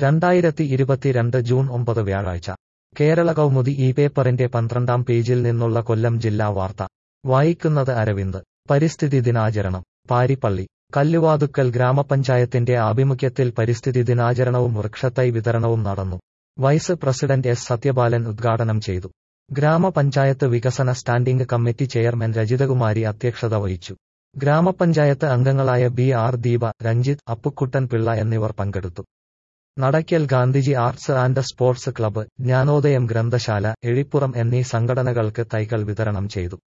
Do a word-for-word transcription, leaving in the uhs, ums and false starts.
രണ്ടായിരത്തി ഇരുപത്തിരണ്ട് ജൂൺ ഒമ്പത് വ്യാഴാഴ്ച കേരള കൗമുദി ഈ പേപ്പറിന്റെ പന്ത്രണ്ടാം പേജിൽ നിന്നുള്ള കൊല്ലം ജില്ലാ വാർത്ത വായിക്കുന്നത് അരവിന്ദ്. പരിസ്ഥിതി ദിനാചരണം പാരിപ്പള്ളി. കല്ലുവാതുക്കൽ ഗ്രാമപഞ്ചായത്തിന്റെ ആഭിമുഖ്യത്തിൽ പരിസ്ഥിതി ദിനാചരണവും വൃക്ഷത്തൈ വിതരണവും നടന്നു. വൈസ് പ്രസിഡന്റ് എസ് സത്യപാലൻ ഉദ്ഘാടനം ചെയ്തു. ഗ്രാമപഞ്ചായത്ത് വികസന സ്റ്റാൻഡിംഗ് കമ്മിറ്റി ചെയർമാൻ രജിതകുമാരി അധ്യക്ഷത വഹിച്ചു. ഗ്രാമപഞ്ചായത്ത് അംഗങ്ങളായ ബി ആർ ദീപ, രഞ്ജിത്ത്, അപ്പുക്കുട്ടൻ പിള്ള എന്നിവർ പങ്കെടുത്തു. Nadakkal Gandhiji arts and sports club, Jnanodayam ഗ്രന്ഥശാല, എഴിപ്പുറം എന്നീ സംഘടനകൾക്ക് തൈകൾ വിതരണം ചെയ്തു.